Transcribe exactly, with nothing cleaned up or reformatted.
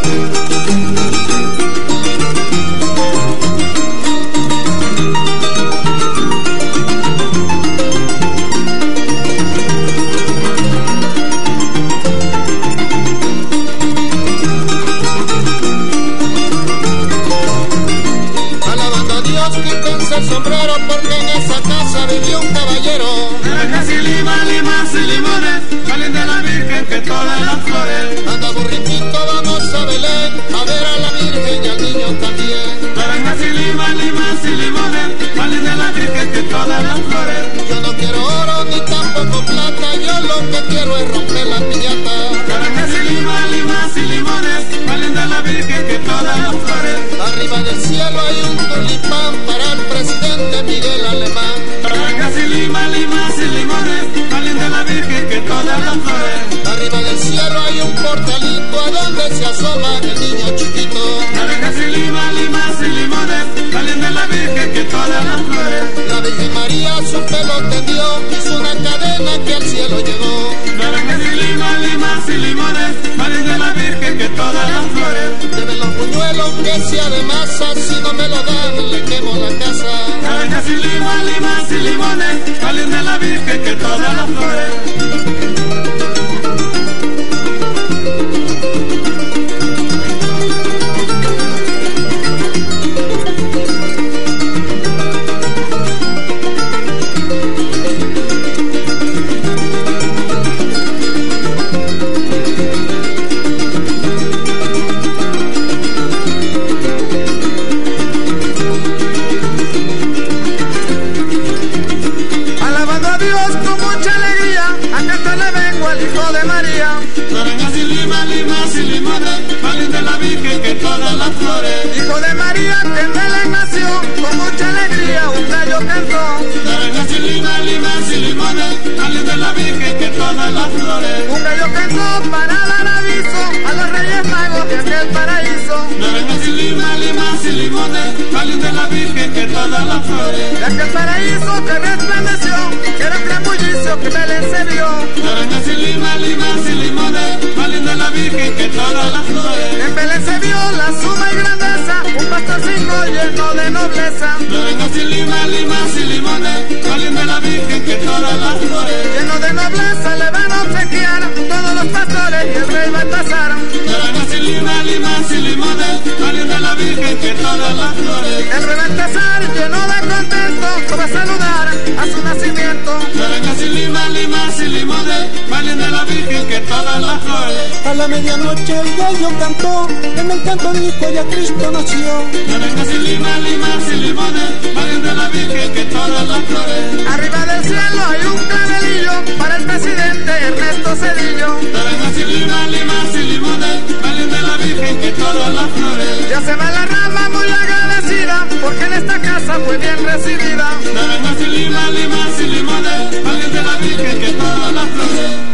El sombrero porque en esa casa vivió un caballero. Naranjas y limas, limas y limones salen de la Virgen que todas las flores. Anda burriquito, vamos a Belén a ver a la Virgen y al niño también. Naranjas y limas, limas y limones salen de la Virgen que todas las flores. Yo no quiero oro ni tampoco plata, yo lo que quiero es romper la piñata. Naranjas y limas, limas y limones salen de la Virgen que todas las flores. Arriba del cielo hay un tulipán para el presidente Miguel Alemán. Naranjas y limas, limas y limones salen de la Virgen que todas las flores. Arriba del cielo hay un portalito a donde se asoma el niño chiquito. Naranjas y limas, limas y limones salen de la Virgen que todas las flores. La Virgen María su pelo tendió, hizo una cadena que al cielo llegó. Naranjas y limas, limas y limones salen de la Virgen que todas las flores. Deben los buñuelos que sea de masa, si no me lo dan le quemo la casa. Naranjas y limas, limas y limones salen de la Virgen que todas las flores. Naranjas y limas, limas y limones salen de la Virgen que todas las flores. Hijo de María que en Belén nació, con mucha alegría un gallo cantó. Naranjas y limas, limas y limones salen de la Virgen que todas las flores. Un gallo cantó para dar aviso a los reyes magos de aquel paraíso. Naranjas y limas, limas y limones salen de la Virgen que todas las flores. De aquel paraíso que resplandeció, que era un gran bullicio que Belén se vio. Naranjas y limas, limas y limones salen de la Virgen que todas las flores. En Belén se vio la suma y grandeza, un pastorcito lleno de nobleza. Naranjas y limas, limas y limones salen de la Virgen que todas las flores. Lleno de nobleza le van a obsequiar todos los pastores y el rey Baltasar. Naranjas y limas, limas y limones salen de la Virgen que todas las flores. El rey Baltasar lleno de contento fue a saludar a su nacimiento. Naranjas y limas, limas y limones salen de la Virgen que todas las flores. A la medianoche el gallo cantó, en el canto dijo ya Cristo nació. Naranjas y limas, limas y limones salen de la Virgen que todas las flores. Arriba del cielo hay un canelillo para el presidente Ernesto Zedillo. Naranjas y limas, limas y limones salen de la Virgen que todas las flores. Ya se va la rama muy agradecida porque en esta casa fue bien recibida. Naranjas y limas, limas y limones salen de la Virgen que todas las flores.